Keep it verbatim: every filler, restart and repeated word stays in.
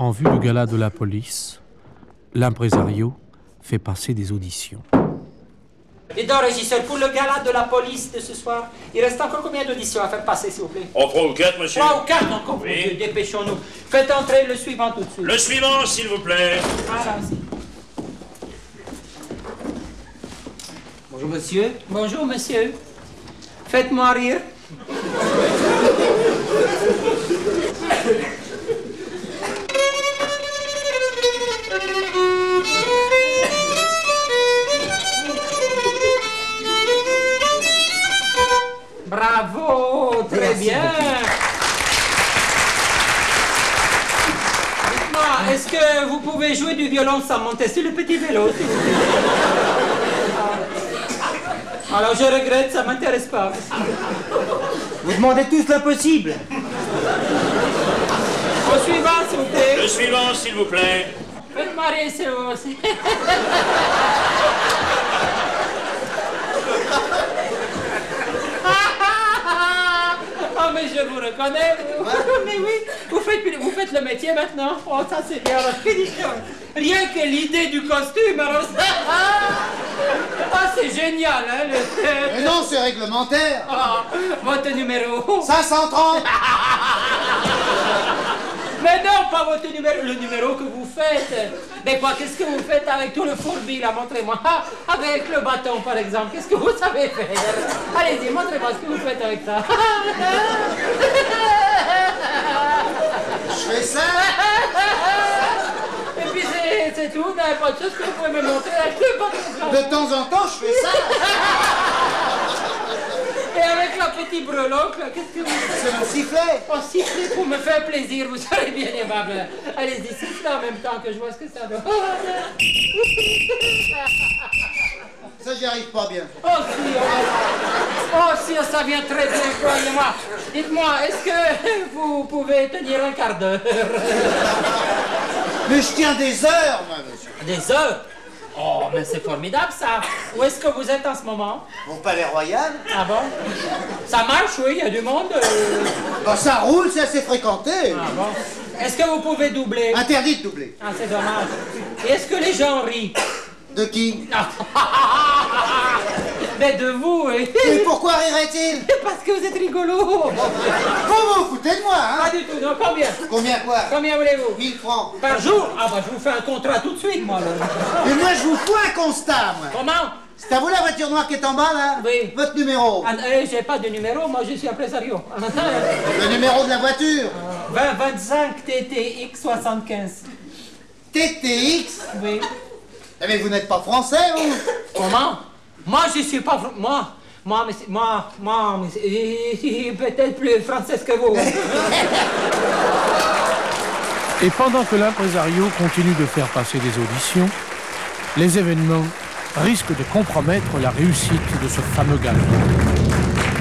en vue du gala de la police, l'impresario fait passer des auditions. Et donc, régisseur, pour le gala de la police de ce soir, il reste encore combien d'auditions à faire passer, s'il vous plaît? En trois ou quatre, monsieur? Trois ou quatre encore, Oui. mon Dieu, dépêchons-nous. Faites entrer le suivant tout de suite. Le suivant, s'il vous plaît. Voilà, aussi. Bonjour monsieur. Bonjour, monsieur. Faites-moi rire. Bravo, très Merci bien. Dites-moi, est-ce que vous pouvez jouer du violon sans monter sur le petit vélo, s'il vous plaît? Alors je regrette, ça m'intéresse pas. Vous demandez tous l'impossible. Au suivant, s'il vous plaît. Le suivant, s'il vous plaît. Faites-moi rire, c'est vous aussi. Oh, mais je vous reconnais, vous. Mais oui, vous faites, vous faites le métier maintenant. Oh, ça c'est bien. Rien que l'idée du costume, alors ça... Ah, c'est génial, hein, le... Mais non, c'est réglementaire. Ah, votre numéro. cinq cent trente. Mais non, pas votre numéro, le numéro que vous faites. Mais quoi, qu'est-ce que vous faites avec tout le fourbi, là, montrez-moi. Ah, avec le bâton, par exemple, qu'est-ce que vous savez faire? Allez-y, montrez-moi ce que vous faites avec ça. Je fais ça. Et puis c'est, c'est tout, vous n'avez pas de chose que vous pouvez me montrer avec le bâton. De temps en temps, je fais ça. Et avec la petite breloque, là, qu'est-ce que vous faites? C'est mon sifflet. Oh, sifflez pour me faire plaisir, vous serez bien aimable. Allez-y, sifflez en même temps que je vois ce que ça donne. Ça, j'y arrive pas bien. Oh si, oh, oh si, ça vient très bien, croyez-moi. Dites-moi, est-ce que vous pouvez tenir un quart d'heure? Mais je tiens des heures, moi, monsieur. Des heures? Oh, mais c'est formidable ça. Où est-ce que vous êtes en ce moment? Au Palais Royal. Ah bon? Ça marche, oui, il y a du monde. euh. Bah, ça roule, c'est assez fréquenté. Ah bon? Est-ce que vous pouvez doubler? Interdit de doubler. Ah, c'est dommage. Et est-ce que les gens rient? De qui? Ah, mais de vous, oui. Et pourquoi rirait-il? Parce que vous êtes rigolo. Vous vous foutez de moi, Pas hein? du tout, non, combien? Combien quoi? Combien voulez-vous? mille francs. Par jour? Ah bah je vous fais un contrat tout de suite, moi, là. Mais moi, je vous fous un constat, moi. Comment? C'est à vous la voiture noire qui est en bas, là? Oui. Votre numéro. Ah, euh, j'ai pas de numéro, moi je suis impresario. Le numéro de la voiture. vingt vingt-cinq T T X soixante-quinze. T T X. Oui. Eh, mais vous n'êtes pas français, vous? Comment? Moi je suis pas... fr- Moi, moi, mais c'est- moi, moi, mais c'est- peut-être plus française que vous. Et pendant que l'impresario continue de faire passer des auditions, les événements risquent de compromettre la réussite de ce fameux gala.